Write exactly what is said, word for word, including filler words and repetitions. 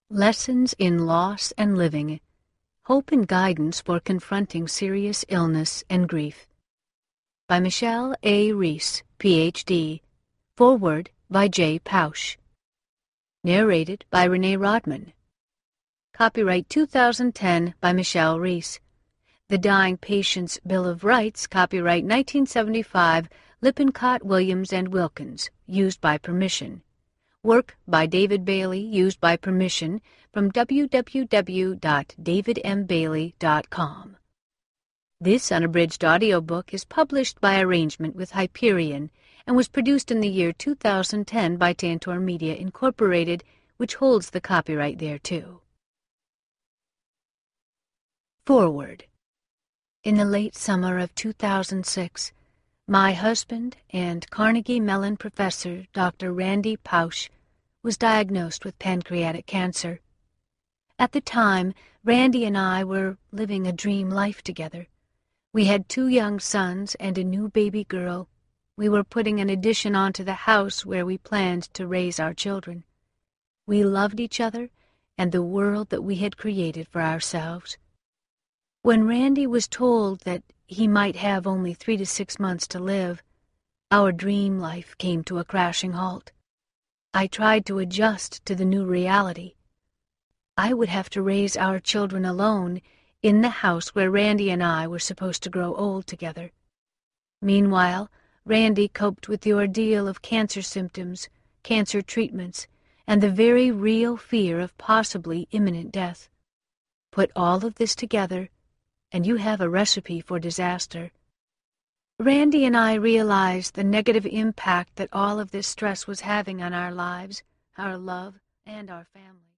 Lessons in Loss and Living, Hope and Guidance for Confronting Serious Illness and Grief. By Michelle A. Reese, P H D. Foreword by J. Pausch. Narrated by Renee Rodman. Copyright two thousand ten by Michelle Reese. The Dying Patient's Bill of Rights, copyright nineteen seventy-five, Lippincott, Williams and Wilkins, used by permission. Work by David Bailey, used by permission, from w w w dot david m bailey dot com. This unabridged audiobook is published by arrangement with Hyperion and was produced in the year two thousand ten by Tantor Media, Incorporated, which holds the copyright thereto. Foreword. In the late summer of two thousand six, my husband and Carnegie Mellon professor, Doctor Randy Pausch, was diagnosed with pancreatic cancer. At the time, Randy and I were living a dream life together. We had two young sons and a new baby girl. We were putting an addition onto the house where we planned to raise our children. We loved each other and the world that we had created for ourselves. When Randy was told that he might have only three to six months to live, our dream life came to a crashing halt. I tried to adjust to the new reality. I would have to raise our children alone in the house where Randy and I were supposed to grow old together. Meanwhile, Randy coped with the ordeal of cancer symptoms, cancer treatments, and the very real fear of possibly imminent death. Put all of this together, and you have a recipe for disaster. Randy and I realized the negative impact that all of this stress was having on our lives, our love, and our family.